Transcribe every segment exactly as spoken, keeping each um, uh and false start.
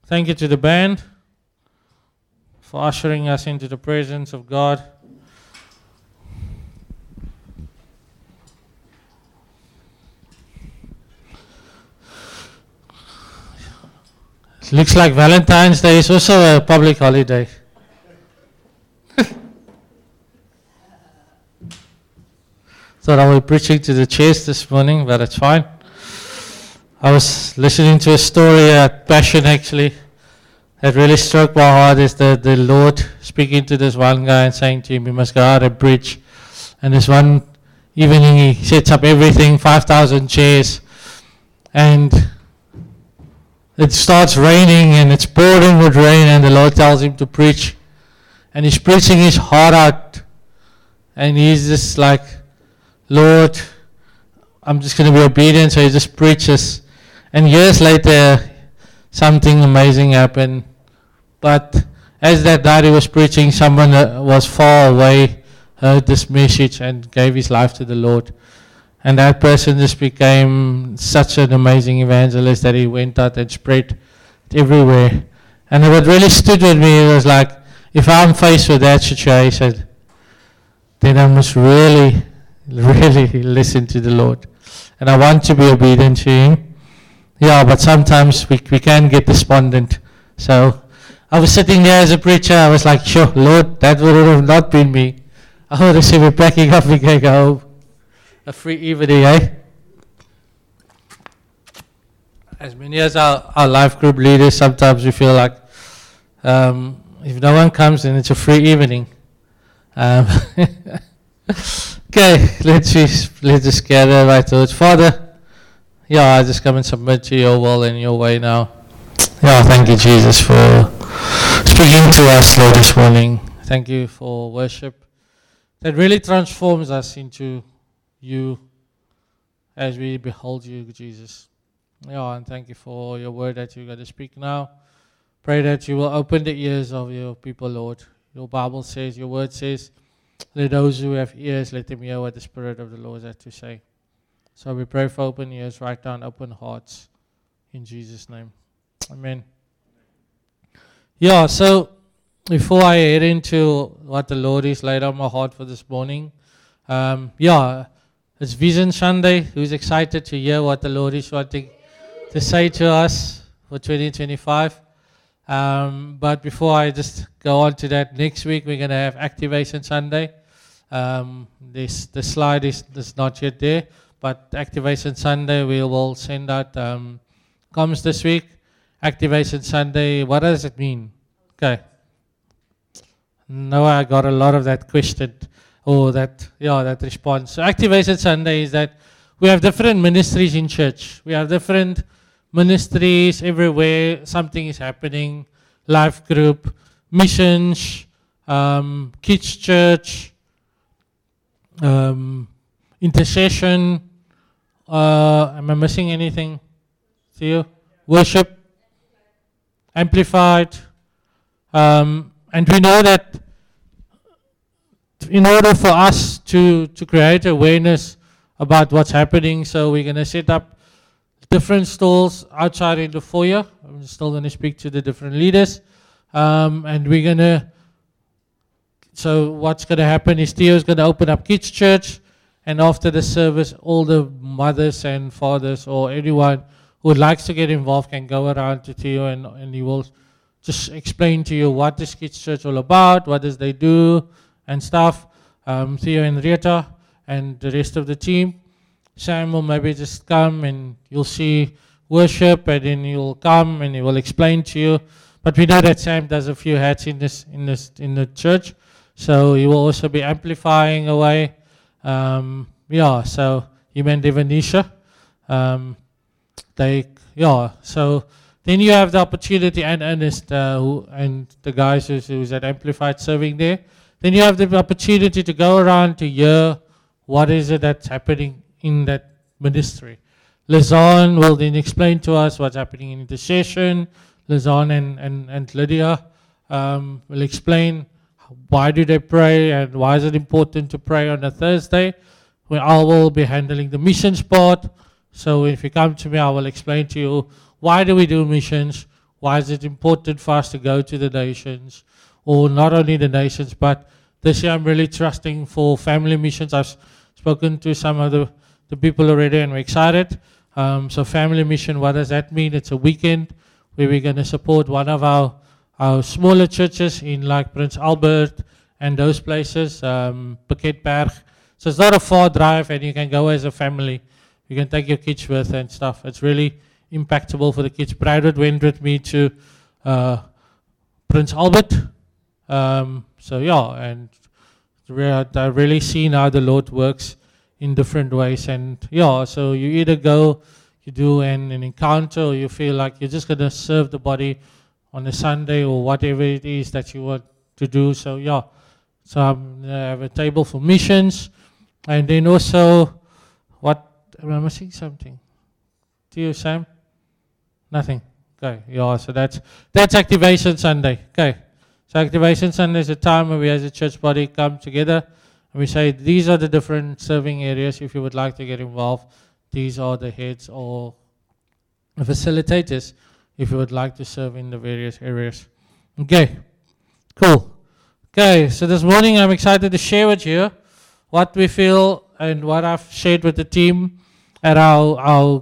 Thank you to the band for ushering us into the presence of God. It looks like Valentine's Day is also a public holiday. Thought I was preaching to the chairs this morning, but it's fine. I was listening to a story at Passion actually that really struck my heart. Is the, the Lord speaking to this one guy and saying to him, you must go out and preach. And this one evening he sets up everything, five thousand chairs, and it starts raining and it's pouring with rain, and the Lord tells him to preach. And he's preaching his heart out, and he's just like, Lord, I'm just going to be obedient. So he just preaches. And years later, something amazing happened. But as that night he was preaching, someone uh, was far away, heard this message and gave his life to the Lord. And that person just became such an amazing evangelist that he went out and spread it everywhere. And what really stood with me was like, if I'm faced with that situation, then I must really really listen to the Lord. And I want to be obedient to Him. Yeah, but sometimes we we can get despondent. So I was sitting there as a preacher, I was like, sure, Lord, that would have not been me. I would have said we're packing up and going home. A free evening, eh? As many as our, our life group leaders, sometimes we feel like um, if no one comes, then it's a free evening. Um, Okay, let's just, let's just gather right thoughts. Father, yeah, I just come and submit to your will and your way now. Yeah, thank you, Jesus, for speaking to us, Lord, this morning. Thank you for worship that really transforms us into you as we behold you, Jesus. Yeah, and thank you for your word that you're going to speak now. Pray that you will open the ears of your people, Lord. Your Bible says, your word says, let those who have ears, let them hear what the Spirit of the Lord has to say. So we pray for open ears, right down open hearts. In Jesus' name. Amen. Yeah, so before I head into what the Lord has laid on my heart for this morning, um, yeah, it's Vision Sunday. Who's excited to hear what the Lord is wanting to say to us for twenty twenty-five? Um, but before I just go on to that, next week we're going to have Activation Sunday. Um, this the slide is, is not yet there, but Activation Sunday we will send out um, comms this week. Activation Sunday, what does it mean? Okay. No, I got a lot of that question, or that, yeah, that response. So Activation Sunday is that we have different ministries in church. We have different ministries everywhere, something is happening, life group, missions, um, kids church, um, intercession. Uh, am I missing anything? See you? Worship, amplified. Um, and we know that in order for us to, to create awareness about what's happening, so we're going to set up different stalls outside in the foyer. I'm still going to speak to the different leaders. Um, and we're going to, so what's going to happen is Theo's going to open up kids church. And after the service, all the mothers and fathers or anyone who would like to get involved can go around to Theo, and, and he will just explain to you what this kids church all about, what does they do and stuff. Um, Theo and Rita and the rest of the team. Sam will maybe just come and you'll see worship, and then he'll come and he will explain to you. But we know that Sam does a few hats in this in this in the church, so he will also be amplifying away. Um, yeah, so him and Devanisha, um, they yeah. So then you have the opportunity, and Ernest uh, who, and the guys who's, who's at Amplified serving there. Then you have the opportunity to go around to hear what is it that's happening in that ministry. Lizanne will then explain to us what's happening in intercession. Lizanne and, and, and Lydia um, will explain why do they pray and why is it important to pray on a Thursday. Where I will be handling the missions part. So if you come to me, I will explain to you why do we do missions, why is it important for us to go to the nations, or not only the nations, but this year I'm really trusting for family missions. I've s- spoken to some of the, the people already and we're excited. Um, so family mission, what does that mean? It's a weekend where we're going to support one of our, our smaller churches in like Prince Albert and those places, um, Piketberg. So it's not a far drive and you can go as a family. You can take your kids with and stuff. It's really impactful for the kids. Bradford went with me to uh, Prince Albert. Um, so yeah, and re- I've really seen how the Lord works in different ways. And yeah, so you either go, you do an, an encounter, or you feel like you're just going to serve the body on a Sunday or whatever it is that you want to do. So yeah, so I'm, I have a table for missions. And then also, what, am I missing something? To you, Sam? Nothing. Okay, yeah, so that's, that's Activation Sunday. Okay. So Activation Sunday is a time where we as a church body come together and we say, these are the different serving areas. If you would like to get involved, these are the heads or the facilitators if you would like to serve in the various areas. Okay, cool. Okay, so this morning I'm excited to share with you what we feel and what I've shared with the team at our, our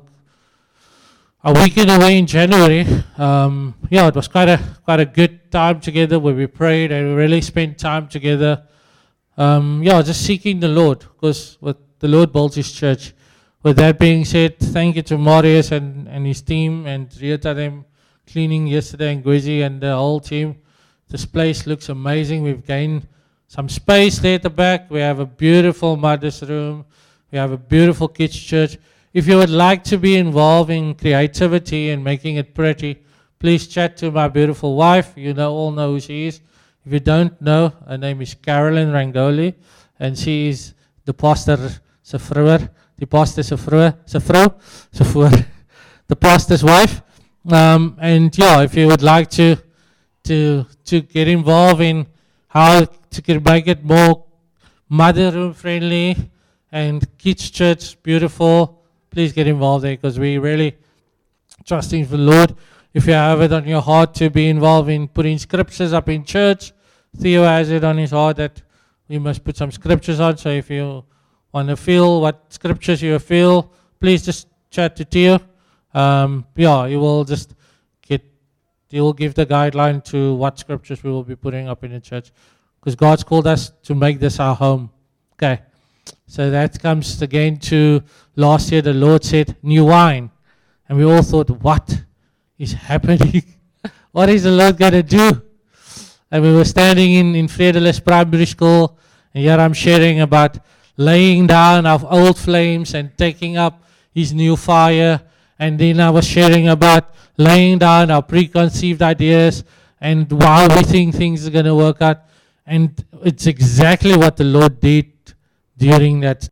a weekend away in January. Um, yeah, it was quite a quite a good time together where we prayed and we really spent time together. Um, yeah, just seeking the Lord, because what the Lord builds His church. With that being said, thank you to Marius and, and his team and Rieta them cleaning yesterday and Gwezi and the whole team. This place looks amazing. We've gained some space there at the back. We have a beautiful mother's room. We have a beautiful kids church. If you would like to be involved in creativity and making it pretty, please chat to my beautiful wife. You know, all know who she is. If you don't know, her name is Carolyn Rangoli, and she is the pastor se vrou, the pastor se vrou, se vrou, se voor, the pastor's wife. Um, and yeah, if you would like to to to get involved in how to make it more mother room friendly and kids church beautiful, please get involved there, because we really trusting the Lord. If you have it on your heart to be involved in putting scriptures up in church, Theo has it on his heart that we must put some scriptures on. So if you want to feel what scriptures you feel, please just chat to Theo. Um, yeah, he will just get, he will give the guideline to what scriptures we will be putting up in the church, because God's called us to make this our home. Okay. So that comes again to last year, the Lord said, new wine. And we all thought, what is happening? What is the Lord going to do? And we were standing in, in Vredeles Primary School, and here I'm sharing about laying down our old flames and taking up His new fire. And then I was sharing about laying down our preconceived ideas and how we think things are going to work out. And it's exactly what the Lord did during that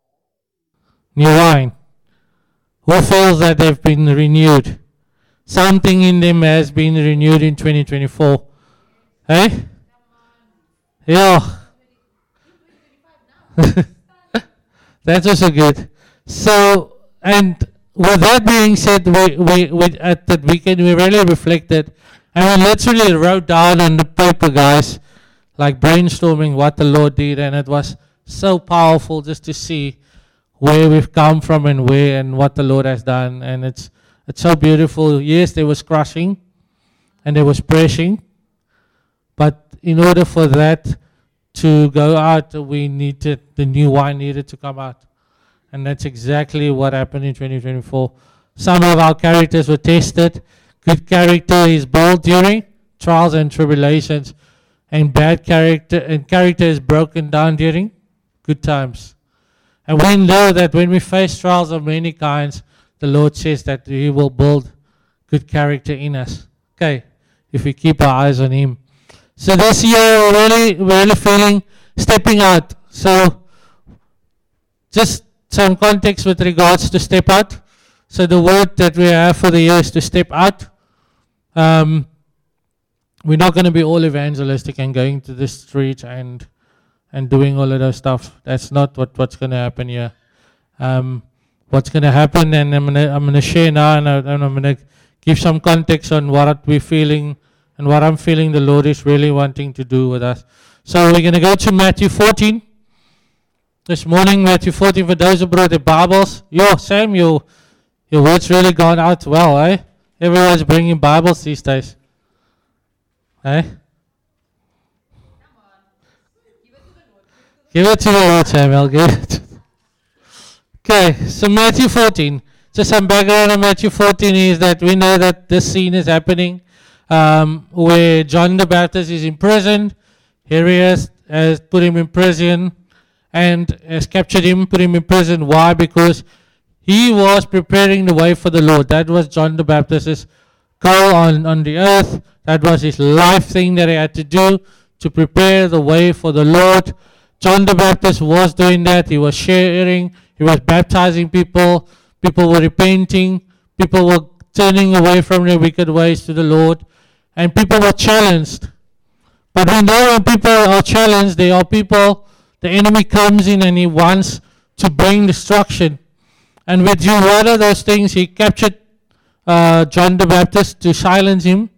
new wine. Who feels that they've been renewed? Something in them has been renewed in twenty twenty-four. Hey? Yeah. That's also good. So, and with that being said, we, we, we at that weekend we really reflected and we literally wrote down on the paper, guys, like brainstorming what the Lord did, and it was so powerful just to see where we've come from and where and what the Lord has done. And it's it's so beautiful. Yes, there was crushing and there was pressing, but in order for that to go out, we needed, the new wine needed to come out. And that's exactly what happened in twenty twenty-four. Some of our characters were tested. Good character is bold during trials and tribulations, and bad character and character is broken down during good times. And we know that when we face trials of many kinds, the Lord says that He will build good character in us. Okay, if we keep our eyes on Him. So this year, we're really, we're really feeling stepping out. So just some context with regards to step out. So the word that we have for the year is to step out. Um, we're not going to be all evangelistic and going to the street and and doing all of those stuff. That's not what, what's going to happen here. Um, what's going to happen, and I'm going to I'm going to share now, and, I, and I'm going to give some context on what we're feeling and what I'm feeling the Lord is really wanting to do with us. So we're going to go to Matthew fourteen. This morning, Matthew fourteen, for those who brought their Bibles. Yo, Sam, your, your word's really gone out well, eh? Everyone's bringing Bibles these days. Eh? Give it to the Lord, Samuel. Give it. Okay, so Matthew fourteen. Just some background on Matthew fourteen is that we know that this scene is happening um, where John the Baptist is imprisoned. Herod has put him in prison and has captured him, put him in prison. Why? Because he was preparing the way for the Lord. That was John the Baptist's goal on, on the earth. That was his life thing that he had to do to prepare the way for the Lord. John the Baptist was doing that. He was sharing. He was baptizing people. People were repenting. People were turning away from their wicked ways to the Lord. And people were challenged. But we know when people are challenged, they are people, the enemy comes in and he wants to bring destruction. And with you, one of those things, he captured uh, John the Baptist to silence him.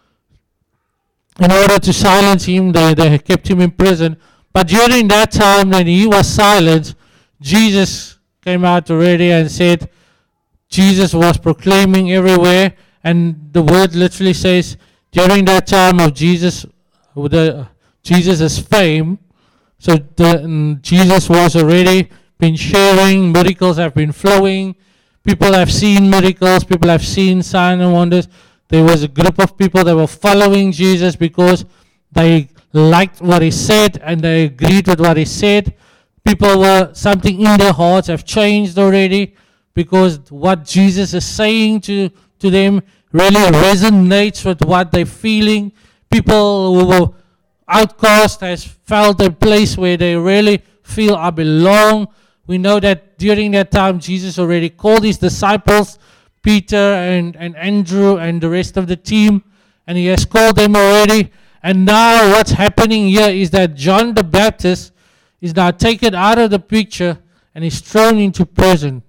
In order to silence him, they, they kept him in prison. But during that time when he was silenced, Jesus came out already and said, Jesus was proclaiming everywhere. And the word literally says, during that time of Jesus, with the, Jesus' fame, so the, um, Jesus was already been sharing, miracles have been flowing, people have seen miracles, people have seen signs and wonders. There was a group of people that were following Jesus because they liked what he said and they agreed with what he said. People were, something in their hearts have changed already because what Jesus is saying to, to them really resonates with what they're feeling. People who were outcast has found a place where they really feel I belong. We know that during that time Jesus already called his disciples, Peter and, and Andrew and the rest of the team, and he has called them already. And now what's happening here is that John the Baptist is now taken out of the picture and is thrown into prison.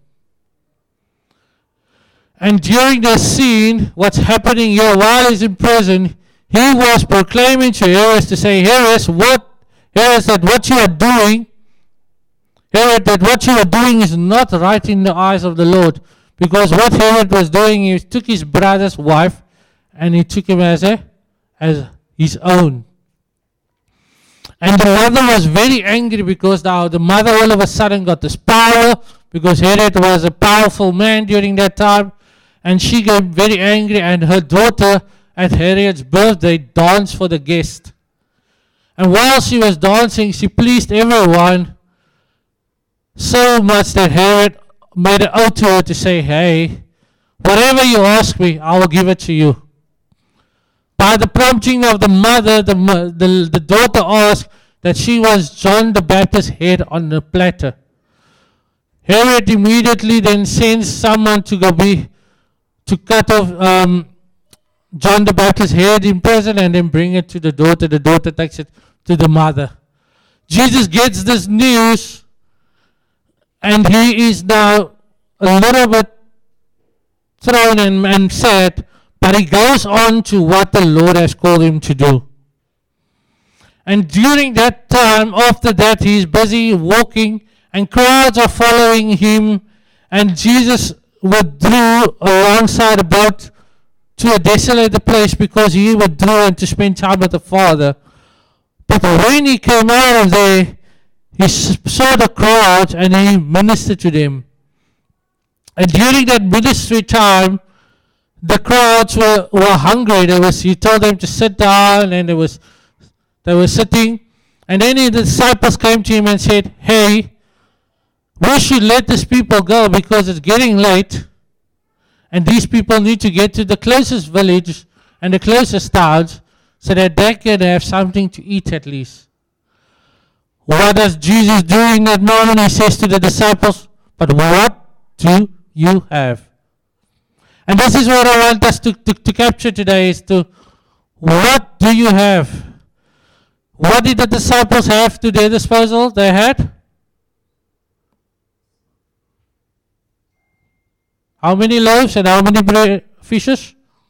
And during this scene, what's happening here while he's in prison, he was proclaiming to Herod to say, Herod, what, Herod, that what you are doing, Herod, that what you are doing is not right in the eyes of the Lord. Because what Herod was doing, he took his brother's wife and he took him as a, as his own. And the mother was very angry because now the mother all of a sudden got this power because Herod was a powerful man during that time. And she got very angry, and her daughter at Herod's birthday danced for the guest. And while she was dancing, she pleased everyone so much that Herod made an oath to her to say, hey, whatever you ask me, I will give it to you. By the prompting of the mother, the, the, the daughter asked that she was John the Baptist's head on the platter. Herod immediately then sends someone to go be to cut off um, John the Baptist's head in prison and then bring it to the daughter. The daughter takes it to the mother. Jesus gets this news and he is now a little bit thrown and, and sad, but he goes on to what the Lord has called him to do. And during that time, after that, he is busy walking and crowds are following him, and Jesus withdrew alongside a boat to a desolate place because he withdrew and to spend time with the Father. But when he came out of there, he saw the crowd and he ministered to them. And during that ministry time, the crowds were, were hungry. There was, he told them to sit down, and there was, they were sitting. And then the disciples came to him and said, hey, we should let these people go because it's getting late. And these people need to get to the closest village and the closest towns so that they can have something to eat at least. What does Jesus do in that moment? He says to the disciples, but what do you have? And this is what I want us to, to, to capture today is to, what do you have? What did the disciples have to their disposal? They had how many loaves and how many fishes?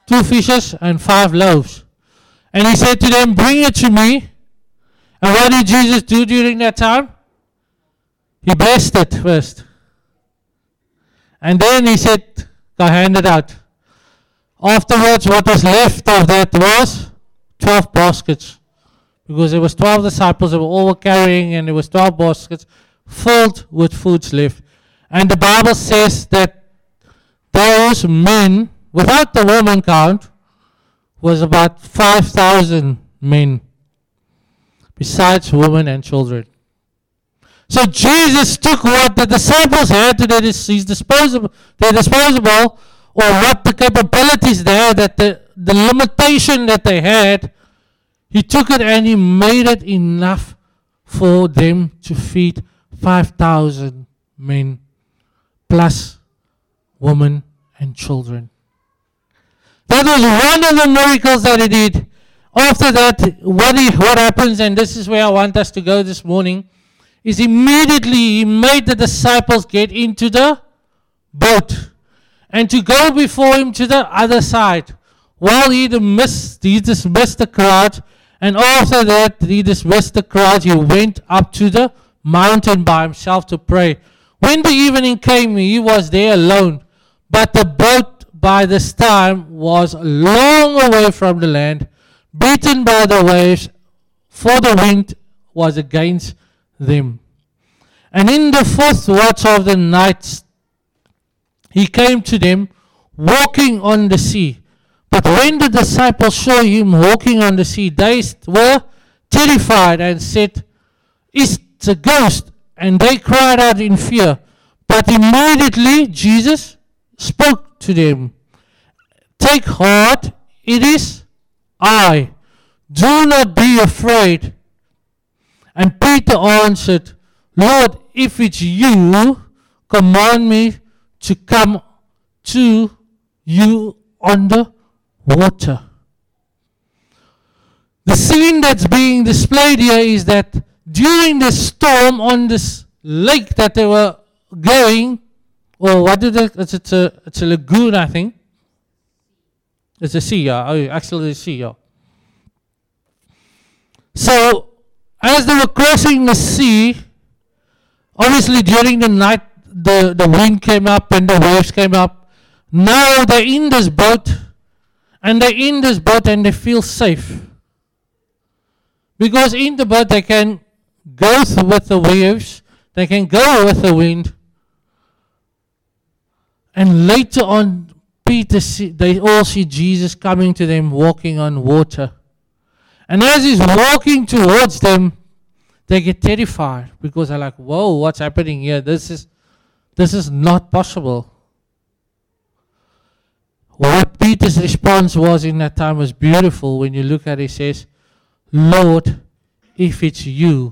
two fishes and five loaves. And he said to them, bring it to me. And what did Jesus do during that time? He blessed it first. And then he said, go hand it out. Afterwards, what was left of that was twelve baskets. Because there was twelve disciples that were all carrying, and there was twelve baskets filled with foods left. And the Bible says that those men, without the woman count, was about five thousand men, besides women and children. So Jesus took what the disciples had to their, his disposable, their disposable, or what the capabilities they had, that the, the limitation that they had, he took it and he made it enough for them to feed five thousand men, plus women and children. That was one of the miracles that he did. After that, what, he, what happens, and this is where I want us to go this morning, is immediately he made the disciples get into the boat and to go before him to the other side. While he dismissed, he dismissed the crowd, and after that he dismissed the crowd, he went up to the mountain by himself to pray. When the evening came, he was there alone, but the boat by this time was long away from the land, beaten by the waves, for the wind was against them. And in the fourth watch of the night, he came to them, walking on the sea. But when the disciples saw him walking on the sea, they were terrified and said, it's a ghost. And they cried out in fear. But immediately Jesus spoke to them. Take heart, it is I. Do not be afraid. And Peter answered, Lord, if it's you, command me to come to you on the water. The scene that's being displayed here is that during the storm on this lake that they were going, or what did they, it's, it's, a, it's a lagoon, I think. It's a sea, yeah. Oh, actually, it's a sea, yeah. So, as they were crossing the sea, obviously during the night, the, the wind came up and the waves came up. Now they're in this boat, and they're in this boat and they feel safe. Because in the boat they can go with the waves, they can go with the wind. And later on, Peter, see, they all see Jesus coming to them, walking on water. And as he's walking towards them, they get terrified because they're like, whoa, what's happening here? This is, this is not possible. What Peter's response was in that time was beautiful. When you look at it, he says, Lord, if it's you,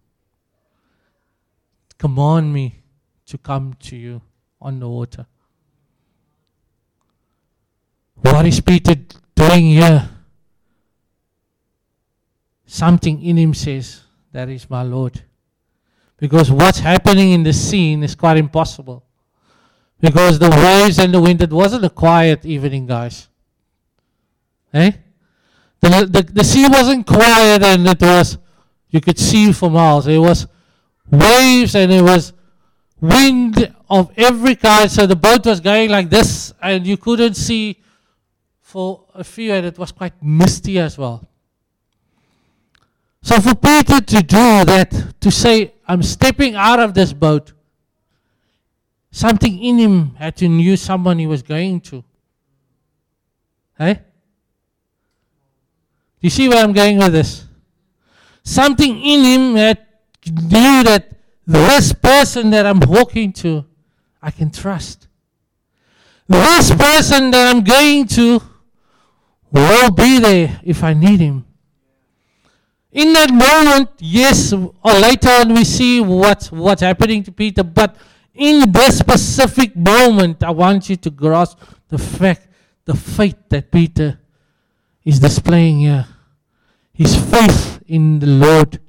command me to come to you on the water. What is Peter doing here? Something in him says, that is my Lord. Because what's happening in the scene is quite impossible. Because the waves and the wind, it wasn't a quiet evening, guys. Eh? The, the, the sea wasn't quiet and it was, you could see for miles. It was waves and it was wind of every kind. So the boat was going like this and you couldn't see for a few, and it was quite misty as well. So for Peter to do that, to say, I'm stepping out of this boat, something in him had to knew someone he was going to. Hey? You see where I'm going with this? Something in him had knew that this person that I'm walking to, I can trust. This person that I'm going to will be there if I need him. In that moment, yes, or later on we see what's, what's happening to Peter, but in this specific moment, I want you to grasp the fact, the faith that Peter is displaying here. His faith in the Lord.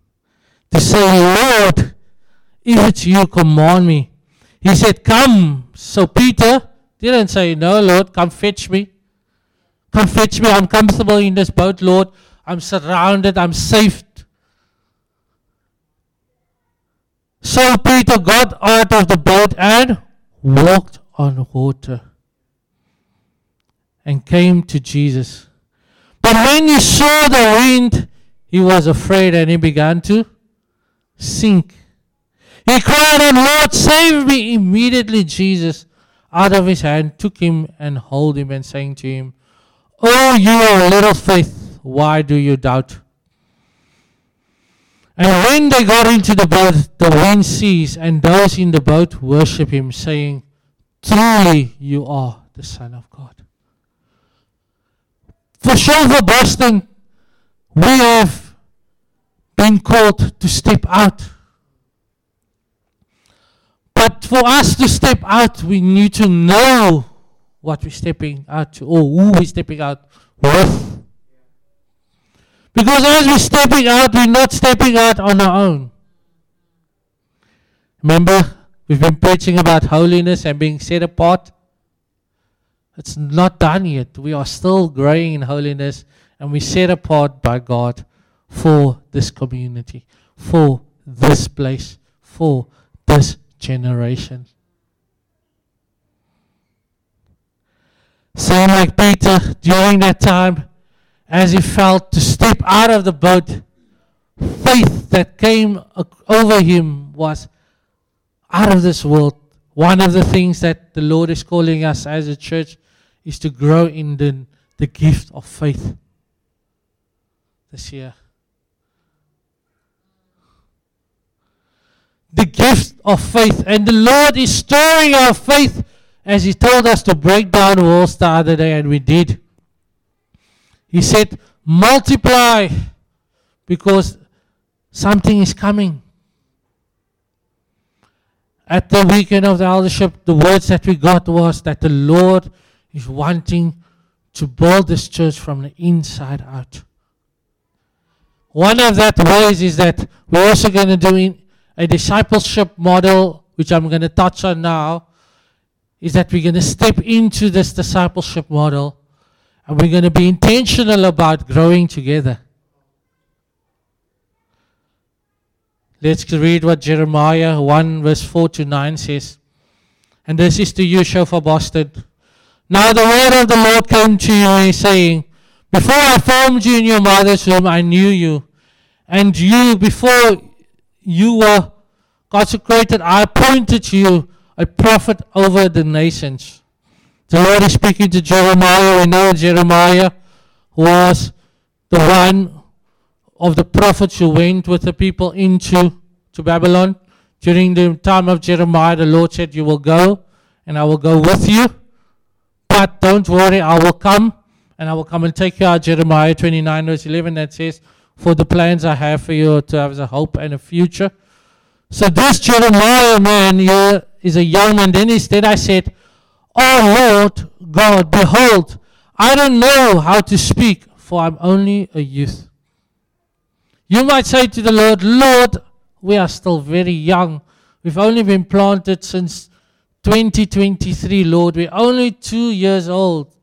To say, Lord, if it's you, command me. He said, come So Peter didn't say, no, Lord, come fetch me. Come fetch me. I'm comfortable in this boat, Lord. I'm surrounded. I'm safe. So Peter got out of the boat and walked on water and came to Jesus. But when he saw the wind, he was afraid and he began to sink. He cried out, Lord, save me. Immediately Jesus, out of his hand, took him and held him and saying to him, Oh, you of little faith, why do you doubt? And when they got into the boat, the wind ceased, and those in the boat worshipped him, saying, Truly you are the Son of God. For Shofar Boston, we have been called to step out. But for us to step out, we need to know what we're stepping out to, or who we're stepping out with. Because as we're stepping out, we're not stepping out on our own. Remember, we've been preaching about holiness and being set apart. It's not done yet. We are still growing in holiness, and we're set apart by God for this community, for this place, for this generation. Same like Peter, during that time, as he felt to step out of the boat, faith that came over him was out of this world. One of the things that the Lord is calling us as a church is to grow in the, the gift of faith this year. The gift of faith. And the Lord is stirring our faith, as he told us to break down walls the other day, and we did. He said, multiply, because something is coming. At the weekend of the eldership, the words that we got was that the Lord is wanting to build this church from the inside out. One of that ways is that we're also going to do in a discipleship model, which I'm going to touch on now, is that we're going to step into this discipleship model, and we're going to be intentional about growing together. Let's read what Jeremiah one verse four to nine says. And this is to you, Shofar Boston. Now the word of the Lord came to you, saying, Before I formed you in your mother's womb, I knew you. And you, before you were consecrated, I appointed you a prophet over the nations. The Lord is speaking to Jeremiah. We know Jeremiah was the one of the prophets who went with the people into to Babylon. During the time of Jeremiah, the Lord said, you will go, and I will go with you. But don't worry, I will come, and I will come and take you out. Jeremiah twenty-nine verse eleven, that says, for the plans I have for you to have a hope and a future. So this Jeremiah man here is a young man. Then instead I said, Oh Lord God, behold, I don't know how to speak, for I'm only a youth. You might say to the Lord, Lord, we are still very young. We've only been planted since twenty twenty-three, Lord. We're only two years old.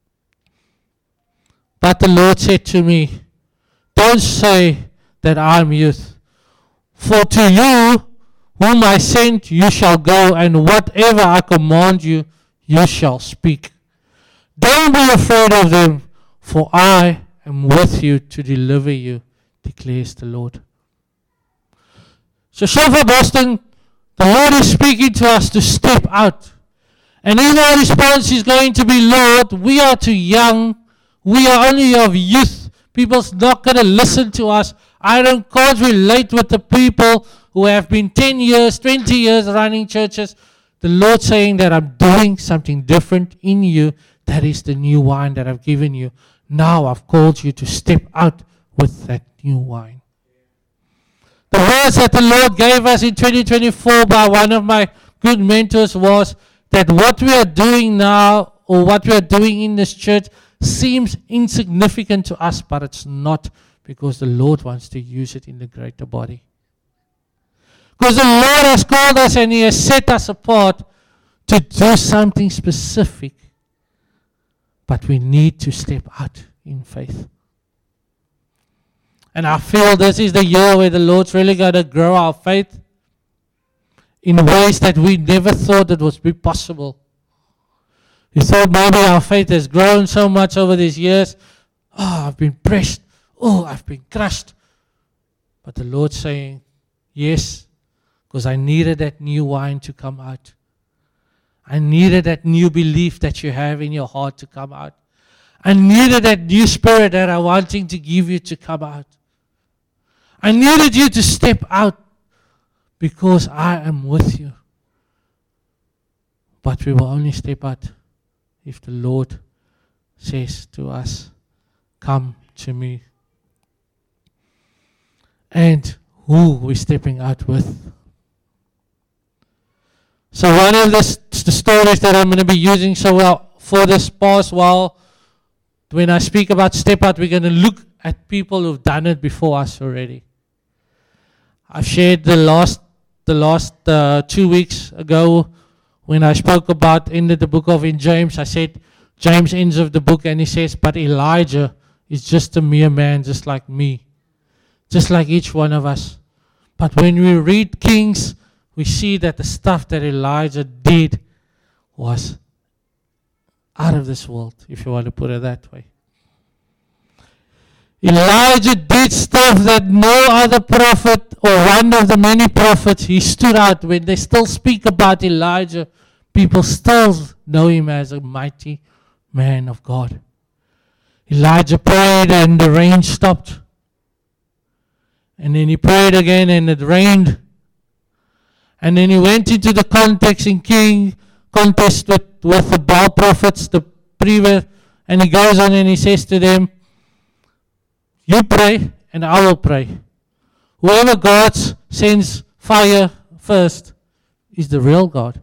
But the Lord said to me, don't say that I'm youth. For to you, whom I sent, you shall go, and whatever I command you, you shall speak. Don't be afraid of them, for I am with you to deliver you, declares the Lord. So Shofar Boston, the Lord is speaking to us to step out. And in our response is going to be, Lord, we are too young. We are only of youth. People's not going to listen to us. I don't can't relate with the people who have been ten years, twenty years running churches. The Lord saying that I'm doing something different in you. That is the new wine that I've given you. Now I've called you to step out with that new wine. The words that the Lord gave us in twenty twenty-four by one of my good mentors was that what we are doing now, or what we are doing in this church, seems insignificant to us, but it's not, because the Lord wants to use it in the greater body. Because the Lord has called us and He has set us apart to do something specific. But we need to step out in faith. And I feel this is the year where the Lord's really going to grow our faith in ways that we never thought it would be possible. We thought maybe our faith has grown so much over these years. Oh, I've been pressed. Oh, I've been crushed. But the Lord's saying, yes, because I needed that new wine to come out. I needed that new belief that you have in your heart to come out. I needed that new spirit that I'm wanting to give you to come out. I needed you to step out because I am with you. But we will only step out if the Lord says to us, come to me. And who we're stepping out with. So one of the, the stories that I'm going to be using so well for this past while, when I speak about step out, we're going to look at people who've done it before us already. I've shared the last the last uh, two weeks ago when I spoke about in the, the book of in James. I said James ends of the book and he says, but Elijah is just a mere man, just like me, just like each one of us. But when we read Kings, we see that the stuff that Elijah did was out of this world, if you want to put it that way. Elijah did stuff that no other prophet or one of the many prophets, he stood out. When they still speak about Elijah, people still know him as a mighty man of God. Elijah prayed and the rain stopped. And then he prayed again and it rained. And then he went into the context in King contest with, with the Baal prophets, the previous, and he goes on and he says to them, you pray and I will pray. Whoever God sends fire first is the real God.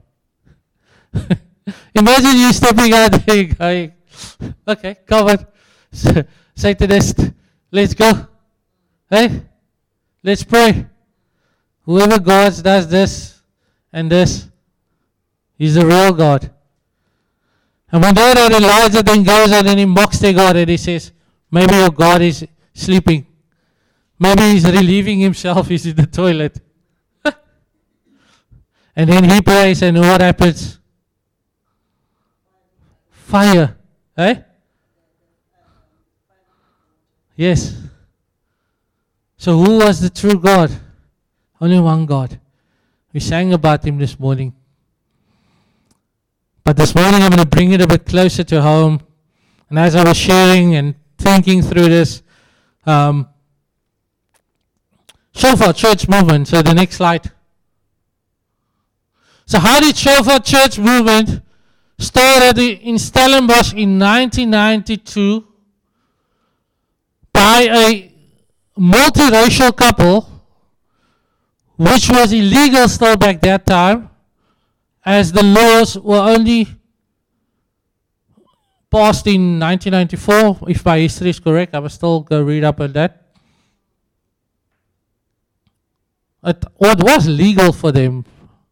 Imagine you stepping out there going, okay, come on, Satanist, let's go. Hey, let's pray. Whoever God does this and this, he's the real God. And when that Elijah then goes out and he mocks their God and he says, maybe your God is sleeping. Maybe he's relieving himself, he's in the toilet. And then he prays and what happens? Fire. Eh? Yes. So who was the true God? Only one God. We sang about him this morning. But this morning I'm going to bring it a bit closer to home. And as I was sharing and thinking through this, um, Shofar Church Movement. So the next slide. So how did Shofar Church Movement start in Stellenbosch in nineteen ninety-two by a multiracial couple, which was illegal still back that time, as the laws were only passed in nineteen ninety-four, if my history is correct. I will still go read up on that. It, well, it was legal for them.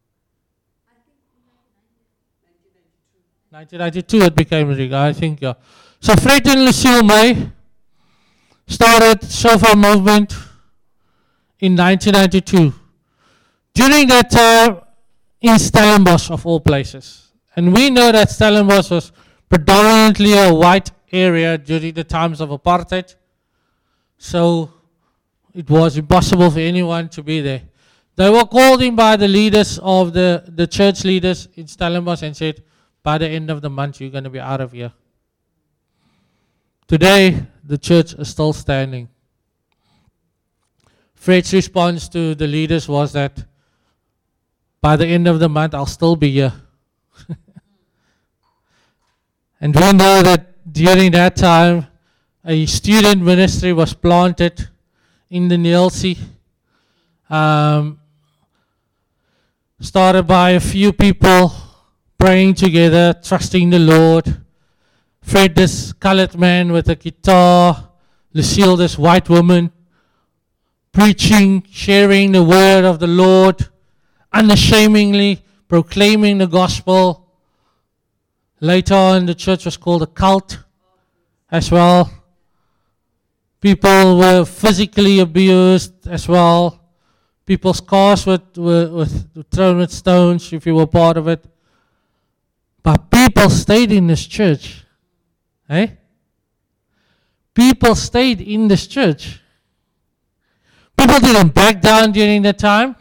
nineteen ninety-two it became legal, I think, yeah. So Fred and Lucille May started Shofar Movement in nineteen ninety-two. During that time, in Stellenbosch, of all places. And we know that Stellenbosch was predominantly a white area during the times of apartheid. So it was impossible for anyone to be there. They were called in by the leaders of the, the church leaders in Stellenbosch and said, by the end of the month, you're going to be out of here. Today, the church is still standing. Fred's response to the leaders was that, by the end of the month, I'll still be here. And we know that during that time, a student ministry was planted in the Nielsie. Um, started by a few people praying together, trusting the Lord. Fred, this colored man with a guitar. Lucille, this white woman, preaching, sharing the word of the Lord, unashamedly proclaiming the gospel. Later on, the church was called a cult as well. People were physically abused as well. People's cars were, were, were thrown with stones if you were part of it. But people stayed in this church. Eh? People stayed in this church. People didn't back down during that time.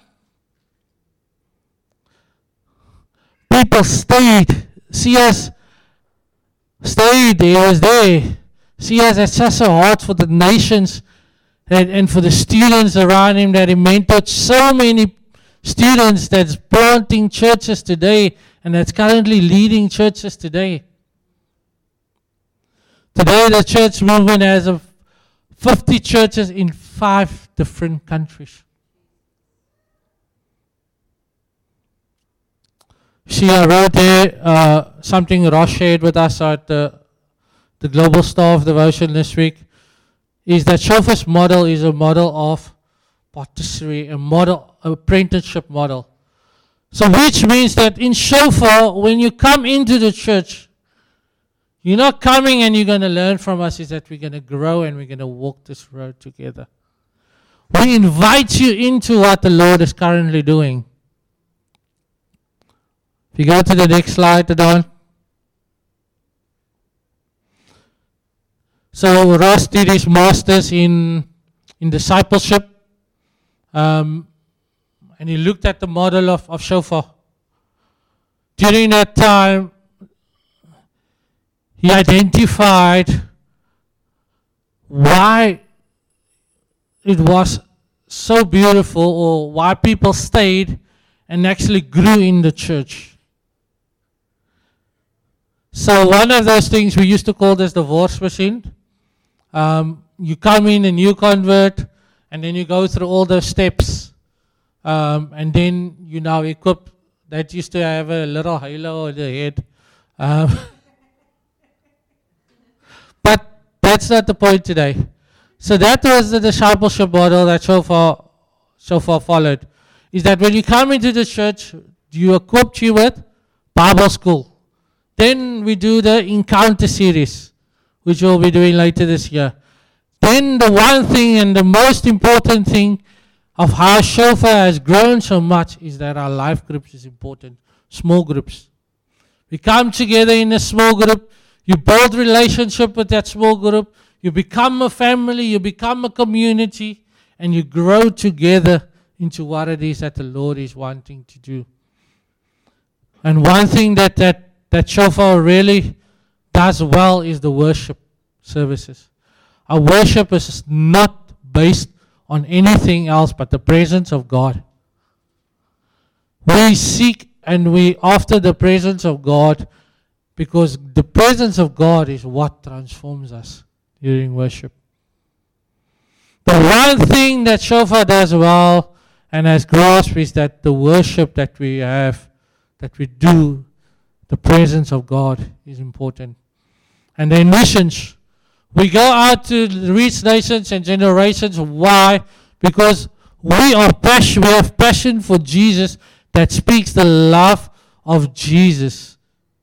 People stayed. C S stayed. He was there. C S had such a heart for the nations and, and for the students around him that he mentored so many students that's planting churches today and that's currently leading churches today. Today the church movement has a fifty churches in five different countries. See, I wrote there uh, something Ross shared with us at the, the Global Staff Devotion this week, is that Shofar's model is a model of patisserie, a model, apprenticeship model. So which means that in Shofar, when you come into the church, you're not coming and you're going to learn from us, is that we're going to grow and we're going to walk this road together. We invite you into what the Lord is currently doing. If you go to the next slide, Adon. So Ross did his master's in, in discipleship. Um, and he looked at the model of, of Shofar. During that time, he identified why it was so beautiful, or why people stayed and actually grew in the church. So one of those things we used to call this divorce machine. Um, you come in a new convert, and then you go through all those steps, um, and then you now equip. That used to have a little halo on the head. Um, but that's not the point today. So that was the discipleship model that Shofar, Shofar followed. Is that when you come into the church, you equip you with Bible school. Then we do the encounter series, which we'll be doing later this year. Then the one thing and the most important thing of how Shofar has grown so much is that our life groups is important. Small groups. We come together in a small group. You build relationship with that small group. You become a family. You become a community. And you grow together into what it is that the Lord is wanting to do. And one thing that that that Shofar really does well is the worship services. Our worship is not based on anything else but the presence of God. We seek and we after the presence of God, because the presence of God is what transforms us during worship. The one thing that Shofar does well and has grasped is that the worship that we have, that we do, the presence of God is important. And then missions. We go out to reach nations and generations. Why? Because we are passion, we have passion for Jesus that speaks the love of Jesus.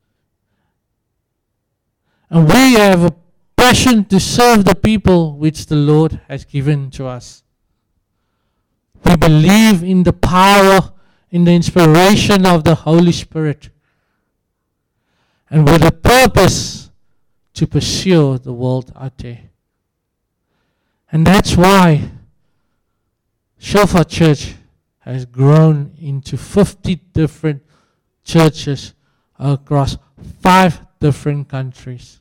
And we have a passion to serve the people which the Lord has given to us. We believe in the power, in the inspiration of the Holy Spirit. And with a purpose to pursue the world out there. And that's why Shofar Church has grown into fifty different churches across five different countries.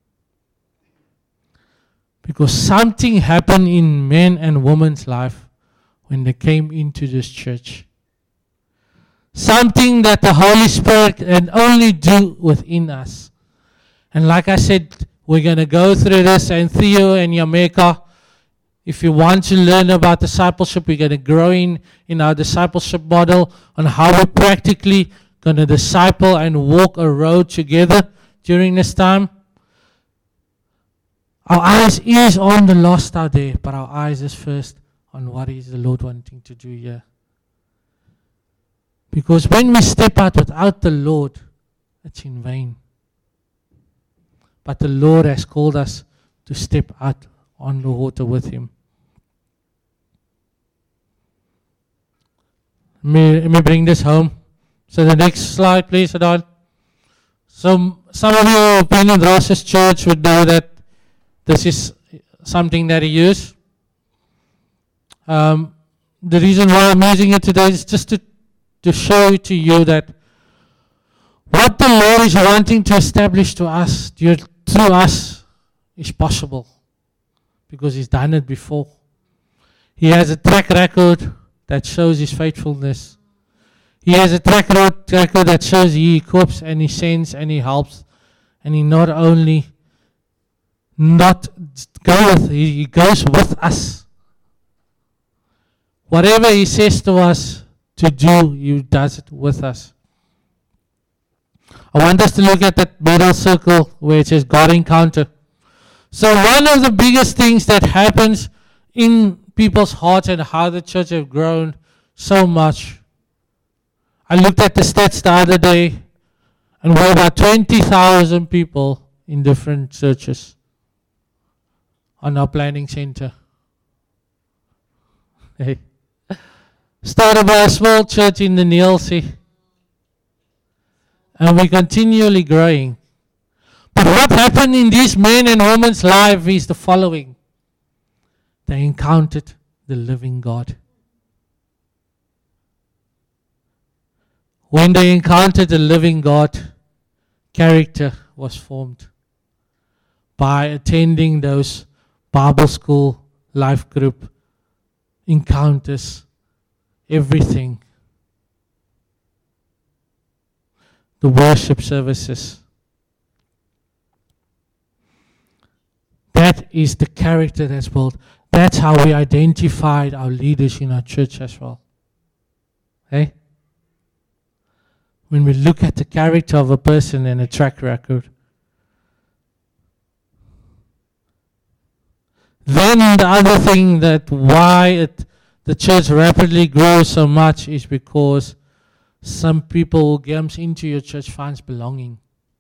Because something happened in men and women's life when they came into this church. Something that the Holy Spirit can only do within us. And like I said, we're going to go through this, and Theo and Yameka, if you want to learn about discipleship, we're going to grow in, in our discipleship model on how we're practically going to disciple and walk a road together during this time. Our eyes is on the lost out there, but our eyes is first on what is the Lord wanting to do here. Because when we step out without the Lord, it's in vain. but the Lord has called us to step out on the water with Him. Let me, let me bring this home. So the next slide, please, Adon. So some of you who have been in Ross's church would know that this is something that he used. Um, the reason why I'm using it today is just to, to show to you that what the Lord is wanting to establish to us, through us, is possible. Because He's done it before. He has a track record that shows His faithfulness. He has a track record that shows He equips and He sends and He helps. And He not only not goes, He goes with us. Whatever He says to us to do, He does it with us. I want us to look at that middle circle where it says God encounter. So one of the biggest things that happens in people's hearts and how the church have grown so much. I looked at the stats the other day, and we're about twenty thousand people in different churches on our planning center. Hey. Started by a small church in the Nielsen, and we're continually growing. But what happened in these men and women's life is the following. They encountered the living God. When they encountered the living God, character was formed by attending those Bible school, life group encounters, everything. The worship services. That is the character that's built. That's how we identified our leaders in our church as well. Hey? When we look at the character of a person and a track record. Then the other thing that why it, the church rapidly grows so much is because some people who comes into your church finds belonging.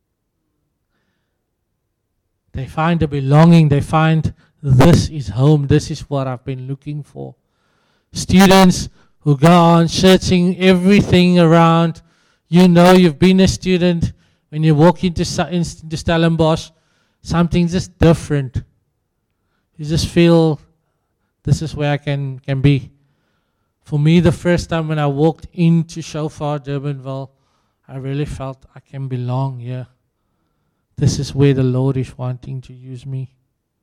They find a belonging. They find this is home. This is what I've been looking for. Students who go on searching everything around. You know, you've been a student. When you walk into, into Stellenbosch, something's just different. You just feel this is where I can, can be. For me, the first time when I walked into Shofar, Durbanville, I really felt I can belong here. This is where the Lord is wanting to use me.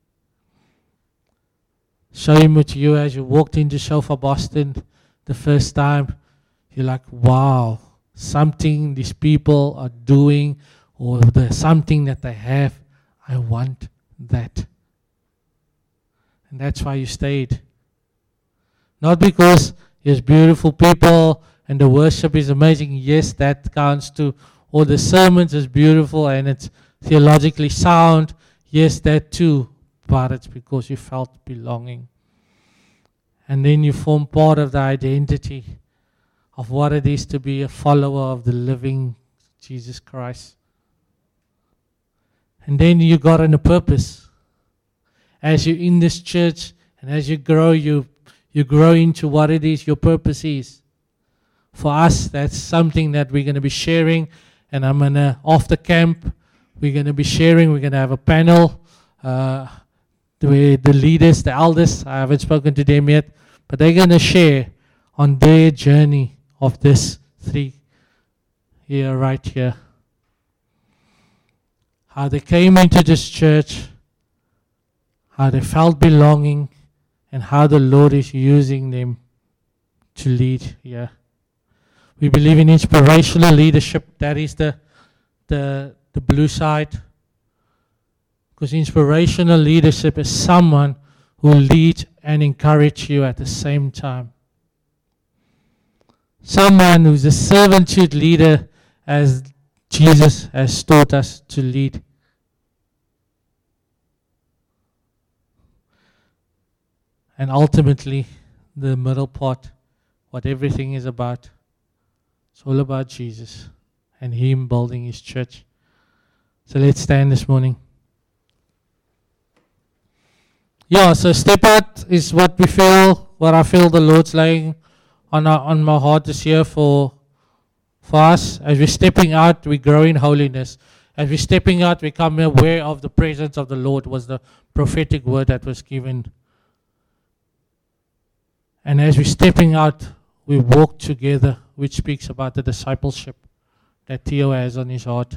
Showing it to you as you walked into Shofar Boston the first time, you're like, wow, something these people are doing or there's something that they have, I want that. And that's why you stayed. Not because there's beautiful people and the worship is amazing. Yes, that counts too. Or the sermons is beautiful and it's theologically sound. Yes, that too. But it's because you felt belonging. And then you form part of the identity of what it is to be a follower of the living Jesus Christ. And then you got on a purpose. As you're in this church and as you grow, you you grow into what it is your purpose is. For us, that's something that we're going to be sharing. And I'm going to, after camp, we're going to be sharing. We're going to have a panel. Uh, the, the leaders, the elders, I haven't spoken to them yet, but they're going to share on their journey of this three here, right here. How they came into this church, how they felt belonging, and how the Lord is using them to lead here. We believe in inspirational leadership. That is the, the, the blue side. Because inspirational leadership is someone who leads and encourages you at the same time. Someone who's a servanthood leader as Jesus has taught us to lead. And ultimately, the middle part, what everything is about, it's all about Jesus and Him building His church. So let's stand this morning. Yeah, so step out is what we feel, what I feel the Lord's laying on our, on my heart this year for for us. As we're stepping out, we grow in holiness. As we're stepping out, we come aware of the presence of the Lord, was the prophetic word that was given. And as we're stepping out, we walk together, which speaks about the discipleship that Theo has on his heart.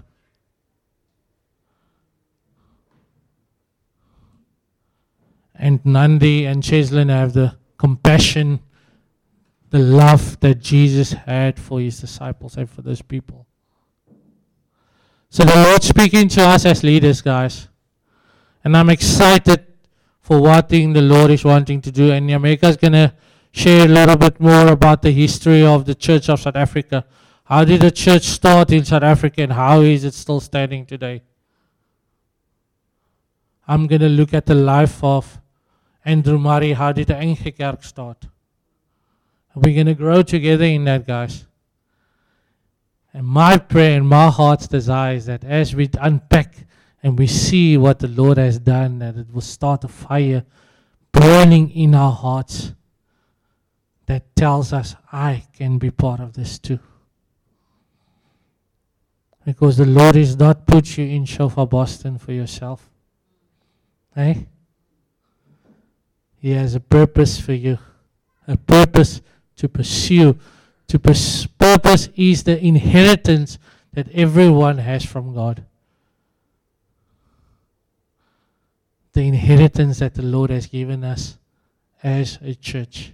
And Nandi and Cheslin have the compassion, the love that Jesus had for his disciples and for those people. So the Lord's speaking to us as leaders, guys. And I'm excited for what thing the Lord is wanting to do. And Yameka's going to share a little bit more about the history of the Church of South Africa. How did the church start in South Africa and how is it still standing today? I'm going to look at the life of Andrew Murray. How did the Engelske Kerk start? We're going to grow together in that, guys. And my prayer and my heart's desire is that as we unpack and we see what the Lord has done, that it will start a fire burning in our hearts that tells us, I can be part of this too. Because the Lord has not put you in Shofar Boston for yourself. Hey? He has a purpose for you. A purpose to pursue. To pers- purpose is the inheritance that everyone has from God. The inheritance that the Lord has given us as a church.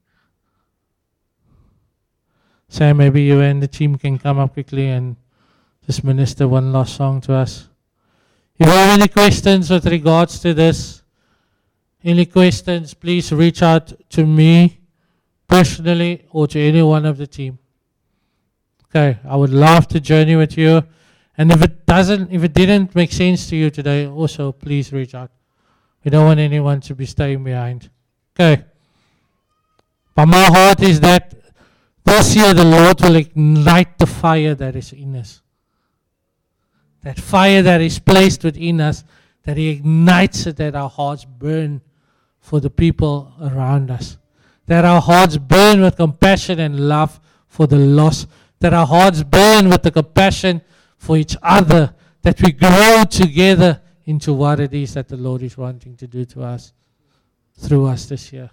Sam, maybe you and the team can come up quickly and just minister one last song to us. If you have any questions with regards to this, any questions, please reach out to me personally or to any one of the team. Okay, I would love to journey with you. And if it doesn't, if it didn't make sense to you today, also please reach out. We don't want anyone to be staying behind. Okay. But my heart is that this year the Lord will ignite the fire that is in us. That fire that is placed within us, that He ignites it, that our hearts burn for the people around us. That our hearts burn with compassion and love for the lost. That our hearts burn with the compassion for each other. That we grow together into what it is that the Lord is wanting to do to us, through us this year.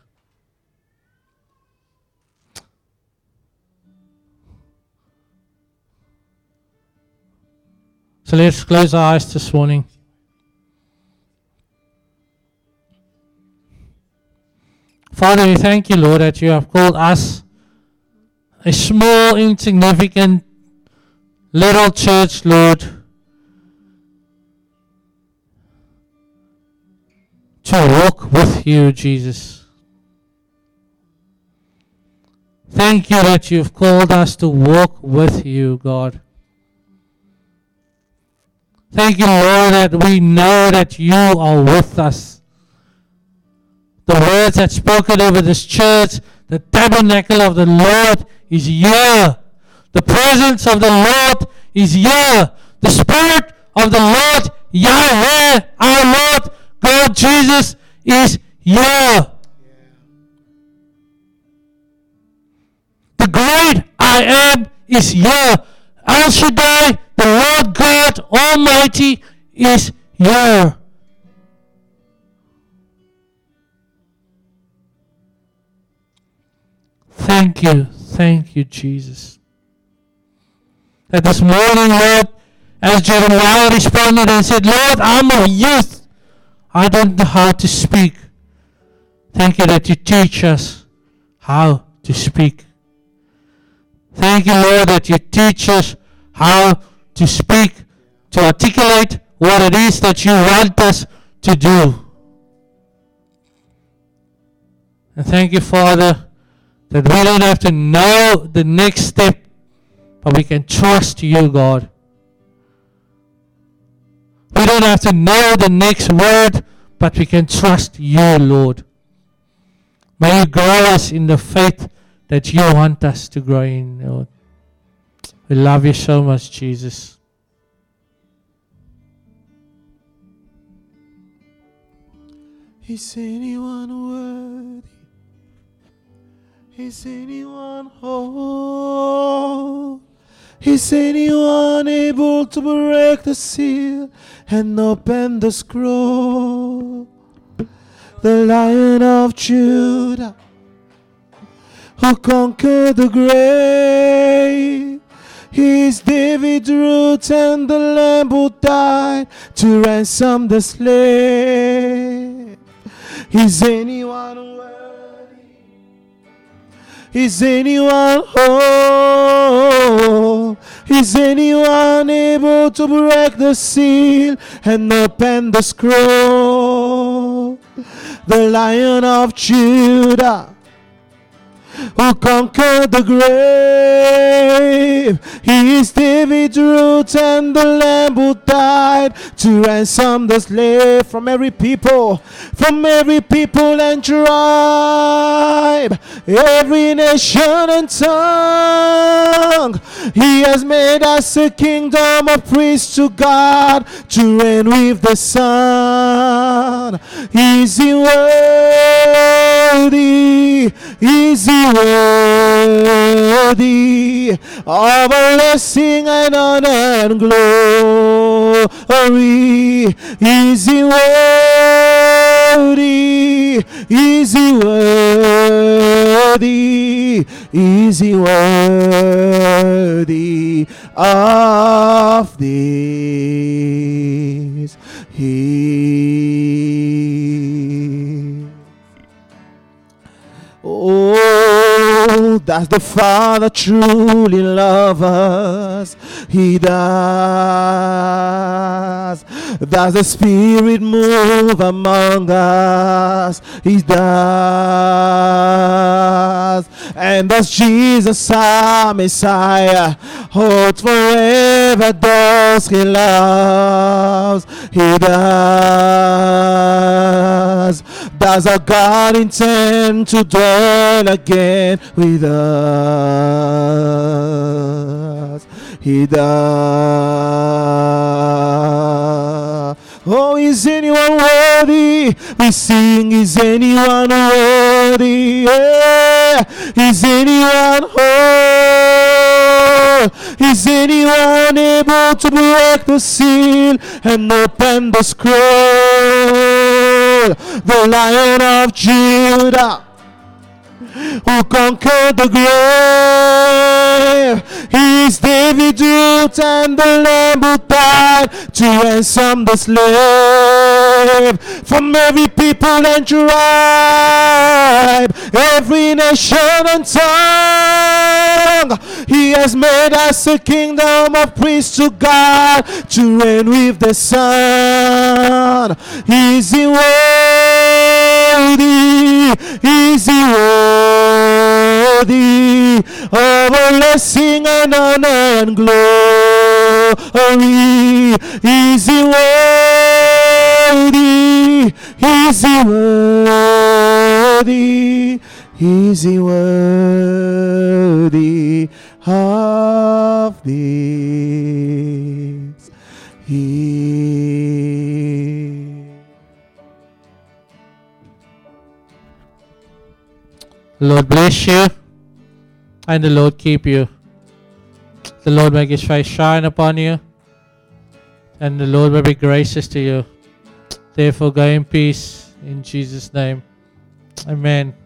So let's close our eyes this morning. Father, we thank you, Lord, that you have called us a small, insignificant, little church, Lord, to walk with you, Jesus. Thank you that you've called us to walk with you, God. Thank you, Lord, that we know that you are with us. The words that spoken over this church, the tabernacle of the Lord is here. The presence of the Lord is here. The Spirit of the Lord, Yahweh, our Lord, God Jesus, is here. The great I am is here. El Shaddai, the Lord God Almighty, is here. Thank you, thank you, Jesus. That this morning, Lord, as Jeremiah responded and said, Lord, I'm a youth. I don't know how to speak. Thank you that you teach us how to speak. Thank you, Lord, that you teach us how to speak, to articulate what it is that you want us to do. And thank you, Father, that we don't have to know the next step, but we can trust you, God. We don't have to know the next word, but we can trust you, Lord. May you grow us in the faith that you want us to grow in, Lord. We love you so much, Jesus. Is anyone worthy? Is anyone whole? Is anyone able to break the seal and open the scroll? The Lion of Judah, who conquered the grave. He is David's root and the Lamb who died to ransom the slave. Is anyone worthy? Is anyone whole? Is anyone able to break the seal and open the scroll? The Lion of Judah, who conquered the grave. He is David's root and the Lamb who died to ransom the slave. From every people, from every people and tribe, every nation and tongue, He has made us a kingdom of priests to God, to reign with the Son. Is He worthy? Is He worthy of all blessing and honor and glory? Is He worthy? Is He worthy? Is He worthy of this? He Oh, does the Father truly love us? He does. Does the Spirit move among us? He does. And does Jesus, our Messiah, hold forever those He loves? He does. Does our God intend to dwell again with us? He does. Oh, is anyone worthy? We sing, is anyone worthy? Yeah. Is anyone whole? Is anyone able to break the seal and open the scroll? The Lion of Judah, who conquered the grave. He is David's root and the Lamb who died to ransom the slave. From every people and tribe, every nation and tongue, He has made us a kingdom of priests to God, to reign with the Son. Is He worthy? Is He worthy of all blessing and honor and glory? Is He worthy? Is He worthy? Is He worthy of this? He Lord bless you, and the Lord keep you. The Lord make His face shine upon you, and the Lord will be gracious to you. Therefore go in peace, in Jesus' name. Amen.